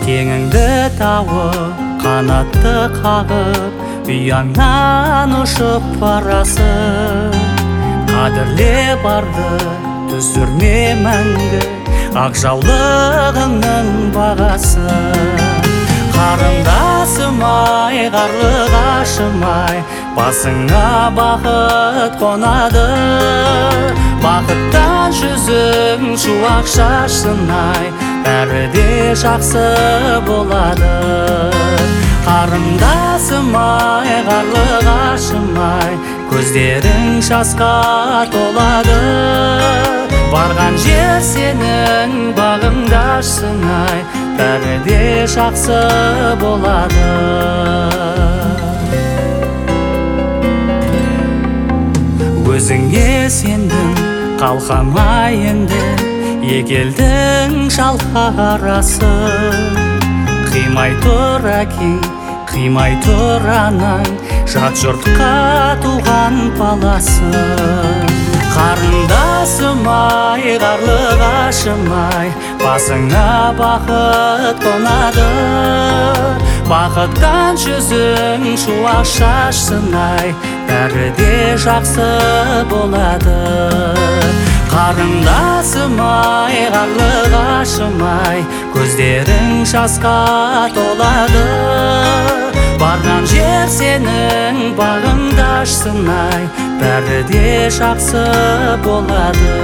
теңіңді тауып қанатты қағып ұяңнан ұшып барасың. Қадірле барды түсірме мәңгі ақ жаулығыңның бағасын. Қарындасым ай, қарлығашым ай, басыңа бақыт қонады. Бақыттан жүзің шуақ шашсын ай, бәрі де жақсы болады. Қарындасым ай, қарлығашым ай, көздерің жасқа толады. Барған жер сенің бағыңды ашсын ай, бәрі де жақсы болады. Өзіңе сендің, қалқамай енді, екелдің шалқарасы. Қимай тұр әкең, қимай тұр анаң, жат жұртқа туған баласы. Қарындасым ай, қарлығашым ай, басыңа бақыт қонады. Бақыттан жүзің шуақ шашсын ай, бәрі де жақсы болады. Қарындасым ай, қарлығашым ай, көздерің жасқа толады. Барған жер сенің бағыңды ашсын ай, бәрі де жақсы болады.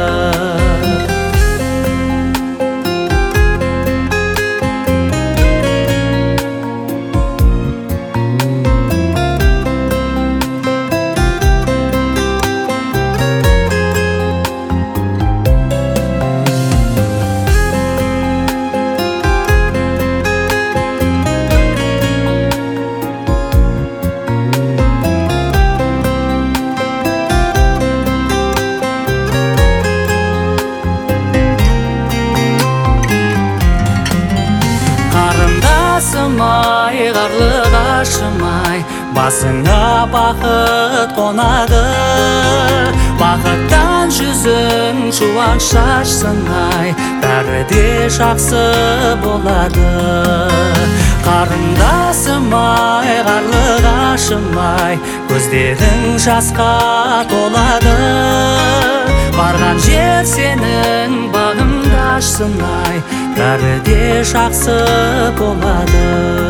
Қарындасым ай, қарлығашым ай, басыңа бақыт қонады. Бақыттан жүзің шуақ шашсын ай, бәрі де жақсы болады. Қарындасым ай, қарлығашым ай, көздерің жасқа толады. Барған жер сенің бағыңды ашсын ай, бәрі де жақсы болады.